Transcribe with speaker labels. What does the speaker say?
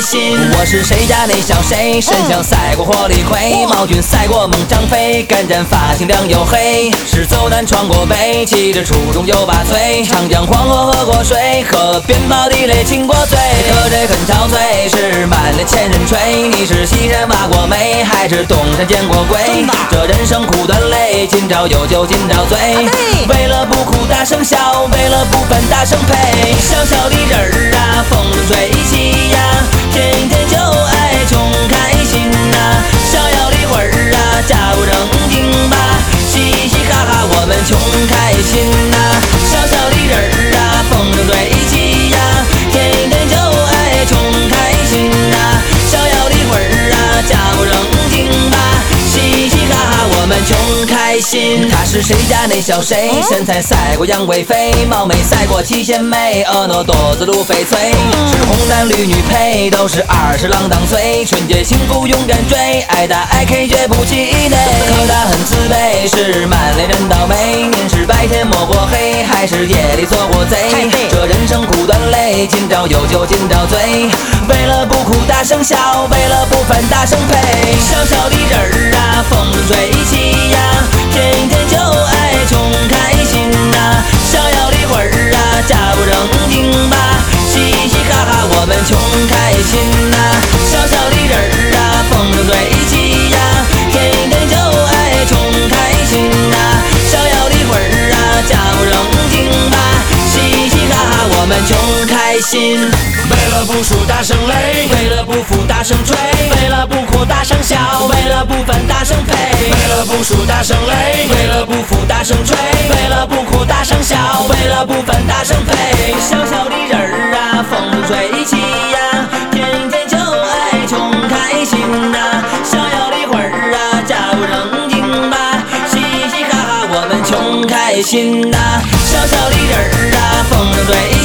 Speaker 1: 心。我是谁家那小谁，身强赛过火力魁，毛俊赛过猛张飞，干战发型亮又黑，是走南闯过北，骑着初中就把嘴，长江黄河喝过水，河边跑地雷亲过嘴，喝这很憔悴，是满脸千人吹。你是西山挖过煤，还是东山见过鬼？这人生苦短累，今朝有酒今朝醉，为了不哭大声笑，为了不烦大声呸。小小的人儿啊，风中吹起呀，天天就爱穷开心呐。逍遥的魂儿啊，假不正经吧，嘻嘻哈哈我们穷开心呐。小小的人儿啊，风中吹起呀，天天就爱穷开心呐。逍遥的魂儿啊，假不正经吧，嘻嘻哈哈我们穷开心。他是谁家那小谁，身材赛过杨贵妃，貌美赛过七仙妹，婀娜多姿如翡翠，是红男绿女配，都是20郎当岁，纯洁幸福勇敢追，爱打爱 K 绝不气馁。可他很自卑，是满脸人倒霉，您是白天摸过黑，还是夜里做过贼？这人生苦短累，今朝有酒今朝醉，为了不哭大声笑，为了不烦大声呸。小小的人儿啊，风中吹起呀，天天就爱穷开心呐。逍遥的魂儿啊，假不正经吧，嘻嘻哈哈我们穷开心呐。小小的人儿啊，风中吹起呀，天天就爱穷开心呐。逍遥的魂儿啊，假不正经吧，嘻嘻哈哈我们穷开心。
Speaker 2: 为了不输大声擂，
Speaker 1: 为了不服大声吹，为了不哭大声笑，为了不烦大声呸。
Speaker 2: 为了不输大声擂，
Speaker 1: 为了不服大声吹，为了不哭大声笑，为了不烦大声呸。小小的人儿啊，风中吹起呀，天天就爱穷开心呐。逍遥的魂儿啊，假不正经吧，嘻嘻哈哈我们穷开心呐。小小的人儿啊，风中吹